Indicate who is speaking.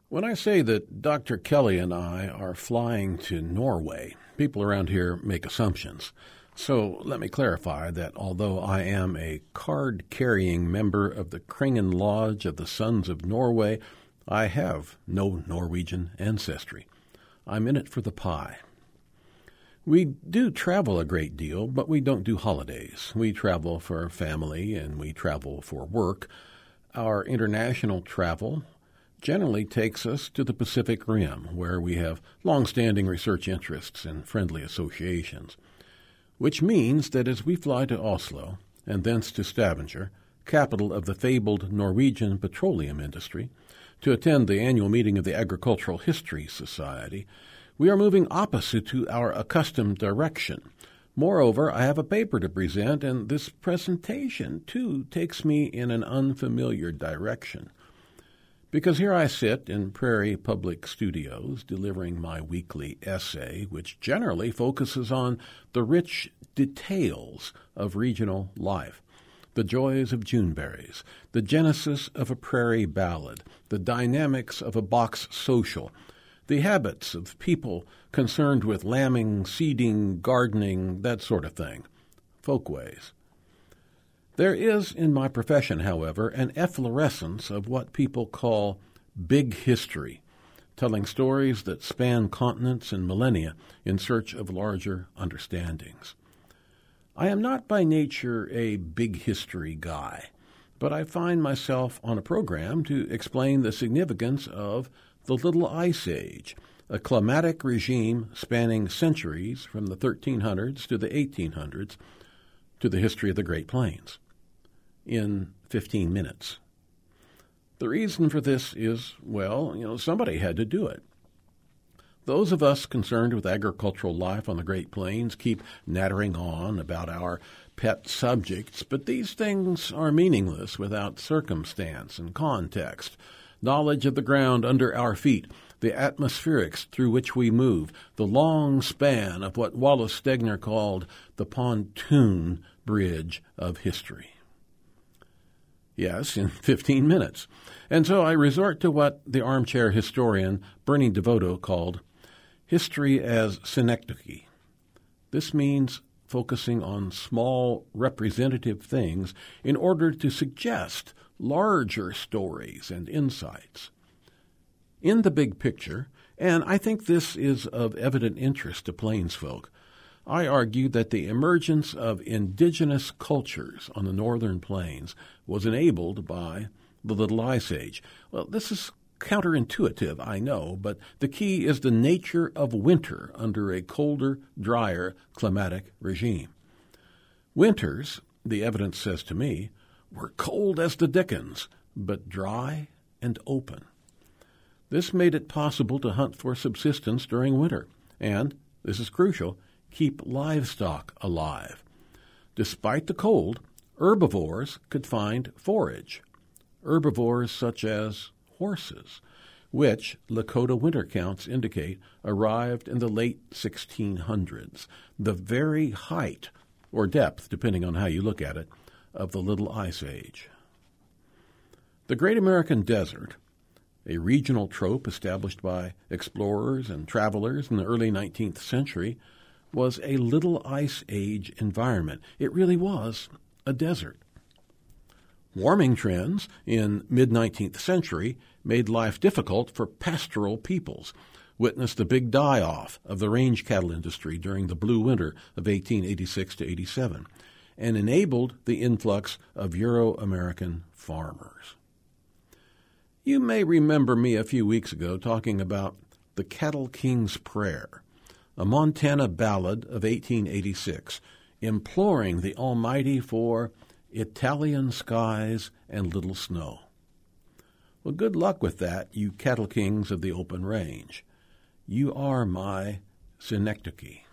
Speaker 1: When I say that Dr. Kelly and I are flying to Norway, people around here make assumptions. So let me clarify that although I am a card-carrying member of the Kringen Lodge of the Sons of Norway, I have no Norwegian ancestry. I'm in it for the pie. We do travel a great deal, but we don't do holidays. We travel for family and we travel for work. Our international travel generally takes us to the Pacific Rim, where we have long-standing research interests and friendly associations, which means that as we fly to Oslo and thence to Stavanger, capital of the fabled Norwegian petroleum industry, to attend the annual meeting of the Agricultural History Society, we are moving opposite to our accustomed direction. Moreover, I have a paper to present, and this presentation, too, takes me in an unfamiliar direction. Because here I sit in Prairie Public Studios delivering my weekly essay, which generally focuses on the rich details of regional life, the joys of Juneberries, the genesis of a prairie ballad, the dynamics of a box social, the habits of people concerned with lambing, seeding, gardening, that sort of thing, folkways. There is, in my profession, however, an efflorescence of what people call big history, telling stories that span continents and millennia in search of larger understandings. I am not by nature a big history guy, but I find myself on a program to explain the significance of the Little Ice Age, a climatic regime spanning centuries from the 1300s to the 1800s to the history of the Great Plains, in 15 minutes. The reason for this is, somebody had to do it. Those of us concerned with agricultural life on the Great Plains keep nattering on about our pet subjects, but these things are meaningless without circumstance and context, knowledge of the ground under our feet, the atmospherics through which we move, the long span of what Wallace Stegner called the pontoon bridge of history. Yes, in 15 minutes. And so I resort to what the armchair historian Bernie DeVoto called history as synecdoche. This means focusing on small representative things in order to suggest larger stories and insights. In the big picture, and I think this is of evident interest to plainsfolk, I argue that the emergence of indigenous cultures on the northern plains was enabled by the Little Ice Age. Well, this is counterintuitive, I know, but the key is the nature of winter under a colder, drier climatic regime. Winters, the evidence says to me, were cold as the dickens, but dry and open. This made it possible to hunt for subsistence during winter, and, this is crucial, keep livestock alive. Despite the cold, herbivores could find forage. Herbivores such as horses, which Lakota winter counts indicate arrived in the late 1600s, the very height, or depth, depending on how you look at it, of the Little Ice Age. The Great American Desert, a regional trope established by explorers and travelers in the early 19th century, was a Little Ice Age environment. It really was a desert. Warming trends in mid-19th century made life difficult for pastoral peoples. Witness the big die-off of the range cattle industry during the Blue Winter of 1886 to 87, and enabled the influx of Euro-American farmers. You may remember me a few weeks ago talking about the Cattle King's Prayer, a Montana ballad of 1886, imploring the Almighty for Italian skies and little snow. Well, good luck with that, you cattle kings of the open range. You are my synecdoche.